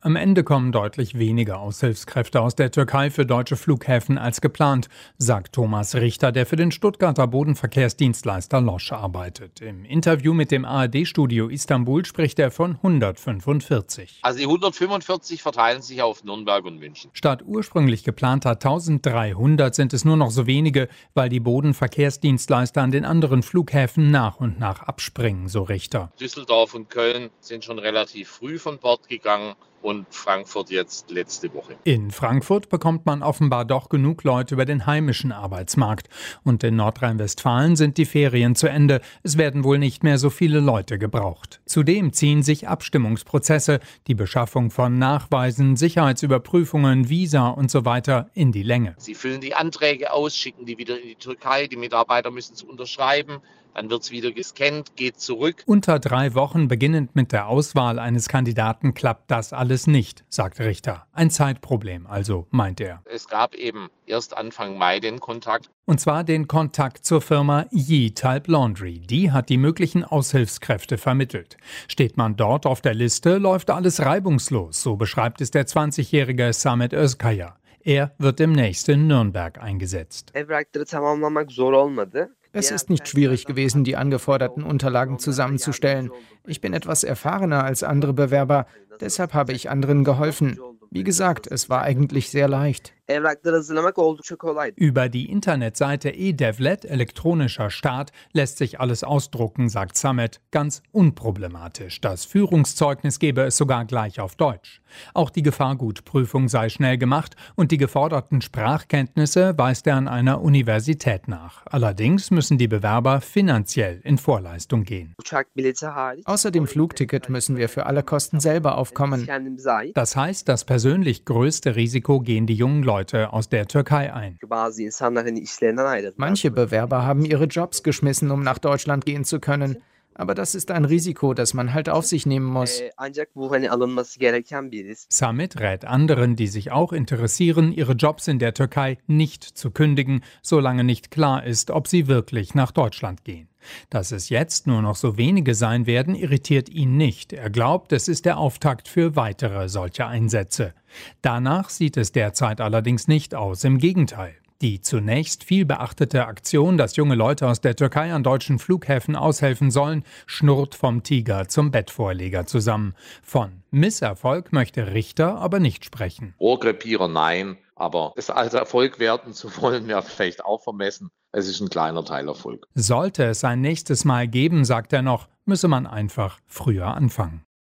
Am Ende kommen deutlich weniger Aushilfskräfte aus der Türkei für deutsche Flughäfen als geplant, sagt Thomas Richter, der für den Stuttgarter Bodenverkehrsdienstleister Losch arbeitet. Im Interview mit dem ARD-Studio Istanbul spricht er von 145. Also die 145 verteilen sich auf Nürnberg und München. Statt ursprünglich geplanter 1300 sind es nur noch so wenige, weil die Bodenverkehrsdienstleister an den anderen Flughäfen nach und nach abspringen, so Richter. Düsseldorf und Köln sind schon relativ früh von Bord gegangen und Frankfurt jetzt letzte Woche. In Frankfurt bekommt man offenbar doch genug Leute über den heimischen Arbeitsmarkt. Und in Nordrhein-Westfalen sind die Ferien zu Ende. Es werden wohl nicht mehr so viele Leute gebraucht. Zudem ziehen sich Abstimmungsprozesse, die Beschaffung von Nachweisen, Sicherheitsüberprüfungen, Visa und so weiter in die Länge. Sie füllen die Anträge aus, schicken die wieder in die Türkei, die Mitarbeiter müssen es unterschreiben. Dann wird es wieder gescannt, geht zurück. Unter 3 Wochen, beginnend mit der Auswahl eines Kandidaten, klappt das alles nicht, sagt Richter. Ein Zeitproblem also, meint er. Es gab eben erst Anfang Mai den Kontakt. Und zwar den Kontakt zur Firma Yi-Type Laundry. Die hat die möglichen Aushilfskräfte vermittelt. Steht man dort auf der Liste, läuft alles reibungslos, so beschreibt es der 20-jährige Samet Özkaya. Er wird demnächst in Nürnberg eingesetzt. Es ist nicht schwierig gewesen, die angeforderten Unterlagen zusammenzustellen. Ich bin etwas erfahrener als andere Bewerber, deshalb habe ich anderen geholfen. Wie gesagt, es war eigentlich sehr leicht. Über die Internetseite eDevlet, elektronischer Staat, lässt sich alles ausdrucken, sagt Samet, ganz unproblematisch. Das Führungszeugnis gebe es sogar gleich auf Deutsch. Auch die Gefahrgutprüfung sei schnell gemacht und die geforderten Sprachkenntnisse weist er an einer Universität nach. Allerdings müssen die Bewerber finanziell in Vorleistung gehen. Außer dem Flugticket müssen wir für alle Kosten selber aufkommen. Das heißt, das persönlich größte Risiko gehen die jungen Leute aus der Türkei ein. Manche Bewerber haben ihre Jobs geschmissen, um nach Deutschland gehen zu können. Aber das ist ein Risiko, das man halt auf sich nehmen muss. Samet rät anderen, die sich auch interessieren, ihre Jobs in der Türkei nicht zu kündigen, solange nicht klar ist, ob sie wirklich nach Deutschland gehen. Dass es jetzt nur noch so wenige sein werden, irritiert ihn nicht. Er glaubt, es ist der Auftakt für weitere solche Einsätze. Danach sieht es derzeit allerdings nicht aus, im Gegenteil. Die zunächst viel beachtete Aktion, dass junge Leute aus der Türkei an deutschen Flughäfen aushelfen sollen, schnurrt vom Tiger zum Bettvorleger zusammen. Von Misserfolg möchte Richter aber nicht sprechen. Rohrkrepierer nein, aber es als Erfolg werten zu wollen, wäre vielleicht auch vermessen. Es ist ein kleiner Teilerfolg. Sollte es ein nächstes Mal geben, sagt er noch, müsse man einfach früher anfangen.